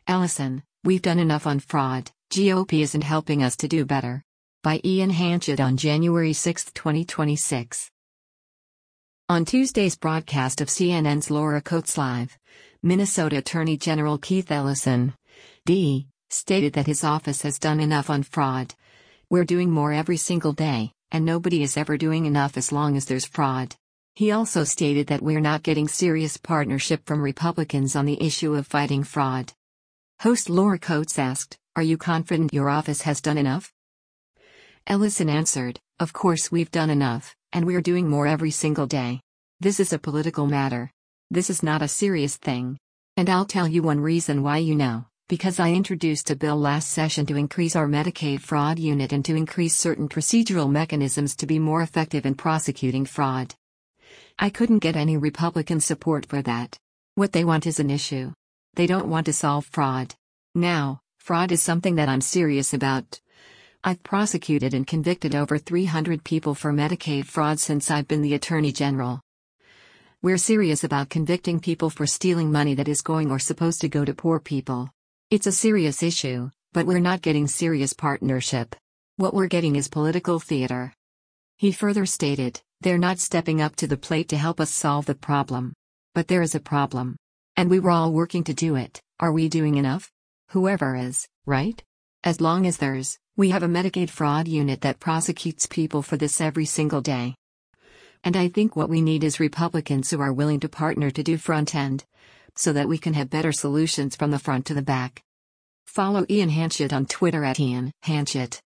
Ellison, we've done enough on fraud, GOP isn't helping us to do better. By Ian Hanchett on January 6, 2026. On Tuesday's broadcast of CNN's Laura Coates Live, Minnesota Attorney General Keith Ellison, D., stated that his office has done enough on fraud. We're doing more every single day, and nobody is ever doing enough as long as there's fraud. He also stated that we're not getting serious partnership from Republicans on the issue of fighting fraud. Host Laura Coates asked, "Are you confident your office has done enough?" Ellison answered, "Of course we've done enough, and we're doing more every single day. This is a political matter. This is not a serious thing. And I'll tell you one reason why because I introduced a bill last session to increase our Medicaid fraud unit and to increase certain procedural mechanisms to be more effective in prosecuting fraud. I couldn't get any Republican support for that. What they want is an issue. They don't want to solve fraud. Now, fraud is something that I'm serious about. I've prosecuted and convicted over 300 people for Medicaid fraud since I've been the Attorney General. We're serious about convicting people for stealing money that is going or supposed to go to poor people. It's a serious issue, but we're not getting serious partnership. What we're getting is political theater." He further stated, "They're not stepping up to the plate to help us solve the problem. But there is a problem. And we were all working to do it. Are we doing enough? Whoever is, right? As long as we have a Medicaid fraud unit that prosecutes people for this every single day. And I think what we need is Republicans who are willing to partner to do front end, so that we can have better solutions from the front to the back." Follow Ian Hanchett on Twitter @IanHanchett.